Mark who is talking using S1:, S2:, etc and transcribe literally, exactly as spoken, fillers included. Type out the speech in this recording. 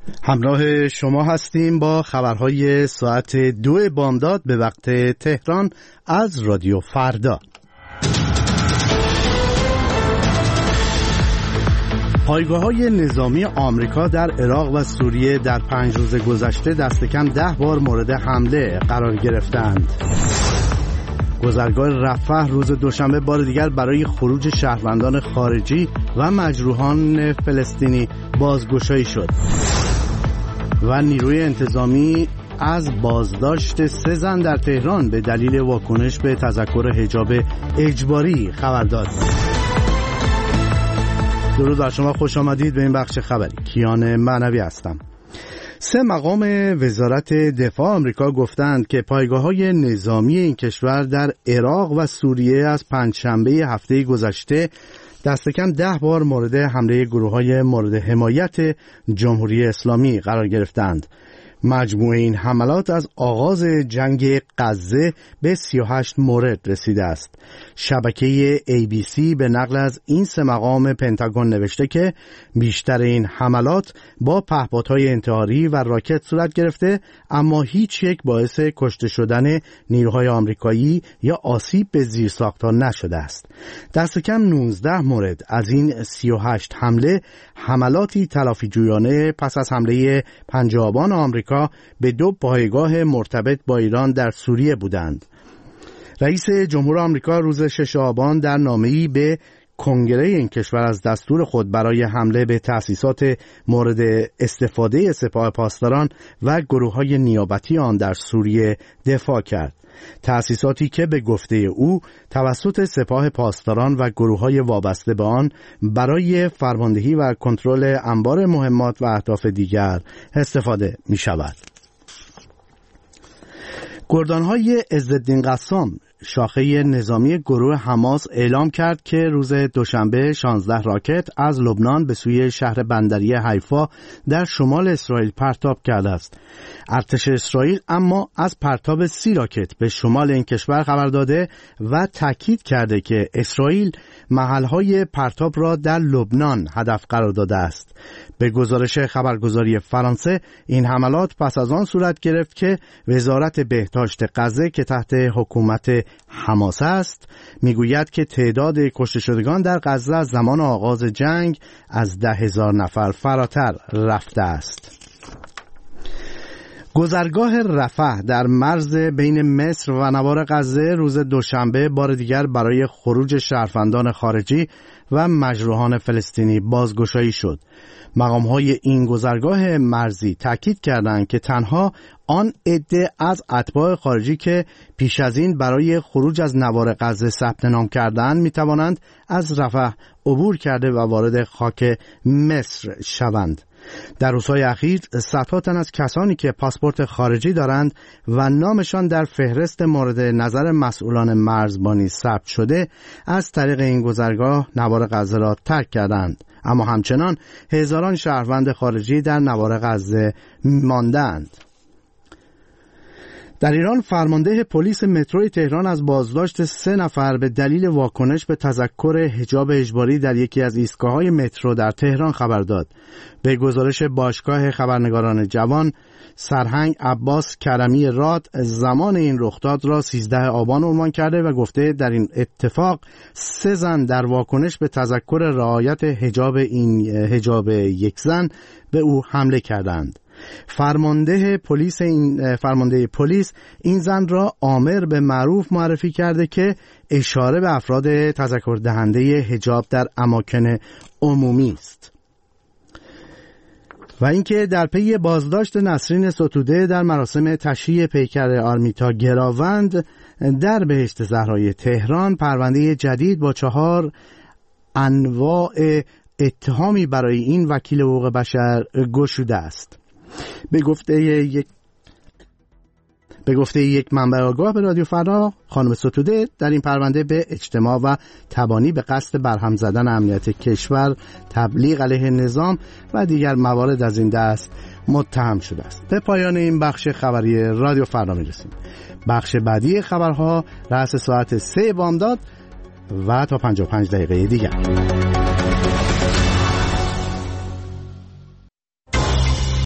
S1: همراه شما هستیم با خبرهای ساعت دو بامداد به وقت تهران از رادیو فردا. پایگاه‌های نظامی آمریکا در عراق و سوریه در پنج روز گذشته دست کم ده بار مورد حمله قرار گرفتند. گذرگاه رفح روز دوشنبه بار دیگر برای خروج شهروندان خارجی و مجروحان فلسطینی بازگشایی شد و نیروی انتظامی از بازداشت سه زن در تهران به دلیل واکنش به تذکر حجاب اجباری خبر داد. درود بر شما، خوش آمدید به این بخش خبری. کیان معنوی هستم. سه مقام وزارت دفاع آمریکا گفتند که پایگاه‌های نظامی این کشور در عراق و سوریه از پنجشنبه هفته گذشته دست کم ده بار مورد حمله گروه‌های مورد حمایت جمهوری اسلامی قرار گرفتند. مجموع این حملات از آغاز جنگ غزه به سی و هشت مورد رسیده است. شبکه ای بی سی به نقل از این سه مقام پنتاگون نوشته که بیشتر این حملات با پهپادهای انتحاری و راکت صورت گرفته، اما هیچ یک باعث کشته شدن نیروهای آمریکایی یا آسیب به زیرساخت‌ها نشده است. دست کم نوزده مورد از این سی و هشت حمله حملاتی تلافی جویانه پس از حمله پنج آبان آمریکا به دو پایگاه مرتبط با ایران در سوریه بودند. رئیس جمهور آمریکا روز شش آبان در نامه‌ای به کنگره این کشور از دستور خود برای حمله به تأسیسات مورد استفاده سپاه پاسداران و گروه‌های نیابتی آن در سوریه دفاع کرد. تأسیساتی که به گفته او توسط سپاه پاسداران و گروه‌های وابسته به آن برای فرماندهی و کنترل انبار مهمات و اهداف دیگر استفاده می‌شود. گردان‌های عزالدین قسام، شاخه نظامی گروه حماس، اعلام کرد که روز دوشنبه شانزده راکت از لبنان به سوی شهر بندری حیفا در شمال اسرائیل پرتاب کرده است. ارتش اسرائیل اما از پرتاب سی راکت به شمال این کشور خبر داده و تاکید کرده که اسرائیل محل‌های پرتاب را در لبنان هدف قرار داده است. به گزارش خبرگزاری فرانسه این حملات پس از آن صورت گرفت که وزارت بهداشت غزه که تحت حکومت حماس است میگوید که تعداد کشته شدگان در غزه از زمان آغاز جنگ از ده هزار نفر فراتر رفته است. گذرگاه رفح در مرز بین مصر و نوار غزه روز دوشنبه بار دیگر برای خروج شهروندان خارجی و مجروحان فلسطینی بازگشایی شد. مقام‌های این گذرگاه مرزی تاکید کردند که تنها آن عده از اتباع خارجی که پیش از این برای خروج از نوار غزه ثبت نام کردند می‌توانند از رفح عبور کرده و وارد خاک مصر شوند. در روزهای اخیر صدها تن از کسانی که پاسپورت خارجی دارند و نامشان در فهرست مورد نظر مسئولان مرزبانی ثبت شده از طریق این گذرگاه نوار غزه را ترک کردند، اما همچنان هزاران شهروند خارجی در نوار غزه ماندند. در ایران فرمانده پلیس مترو تهران از بازداشت سه نفر به دلیل واکنش به تذکر حجاب اجباری در یکی از ایستگاه‌های مترو در تهران خبر داد. به گزارش باشگاه خبرنگاران جوان، سرهنگ عباس کرمی راد زمان این رخداد را سیزده آبان عنوان کرده و گفته در این اتفاق سه زن در واکنش به تذکر رعایت حجاب این حجاب یک زن به او حمله کردند. فرمانده پلیس این فرمانده پلیس این زن را آمر به معروف معرفی کرده که اشاره به افراد تذکر دهنده حجاب در اماکن عمومی است. و اینکه در پی بازداشت نسرین ستوده در مراسم تشییع پیکر آرمیتا گراوند در بهشت زهرای تهران پرونده جدید با چهار انواع اتهامی برای این وکیل حقوق بشر گشوده است. به گفته یک به گفته یک منبع آگاه به رادیو فردا، خانم ستوده در این پرونده به اجتماع و تبانی به قصد برهم زدن امنیت کشور، تبلیغ علیه نظام و دیگر موارد از این دست متهم شده است. به پایان این بخش خبری رادیو فردا میرسیم. بخش بعدی خبرها رأس ساعت سه بامداد و تا پنجاه و پنج دقیقه دیگر.